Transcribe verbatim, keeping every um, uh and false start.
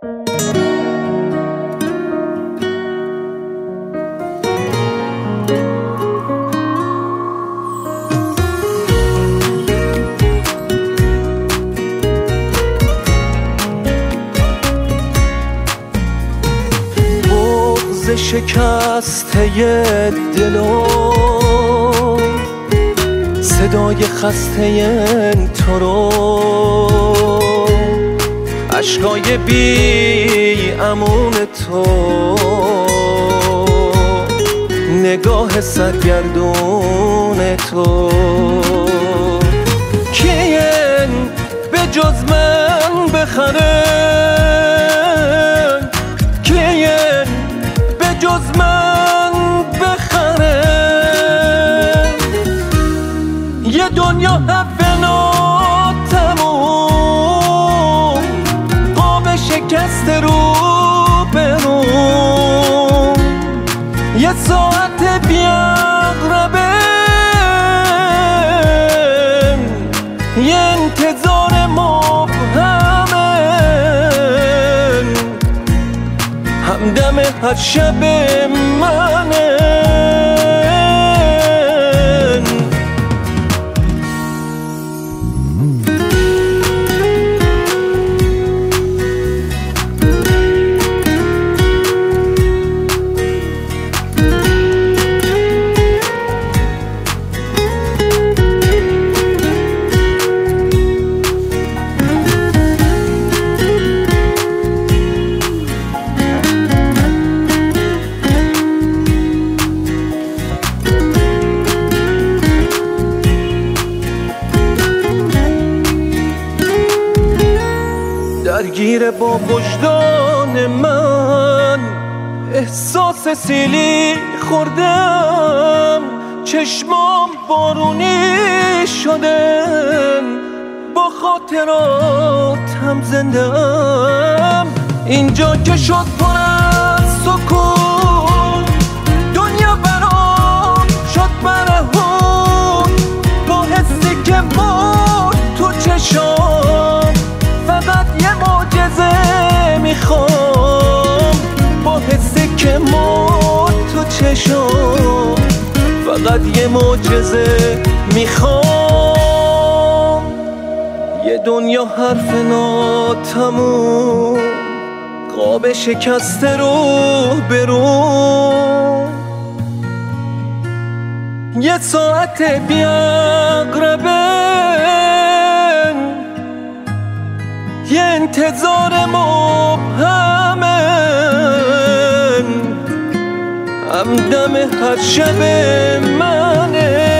شکسته دلو صدای خسته تو رو عشقای بی امون تو نگاه سرگردون تو کین به جز من بخره جز من بخره یه دنیا حفنا تموم قاب شکست رو برو یه ساعت بیاقربه یه انتظار مبهمه همدم هر شب منه درگیر با وجدان من احساس سیلی خوردم چشمام بارونی شدن با خاطراتم زندم اینجا که شد پر از سکون دنیا برام شد مرهون با حسی که بود تو چشام فقط یه معجزه میخوام با حسی که مرد تو چشم فقط یه معجزه میخوام یه دنیا حرف ناتموم قاب شکسته روح برو یه ساعت بیاقربه یه انتظار مبهمه همدم هر شب منه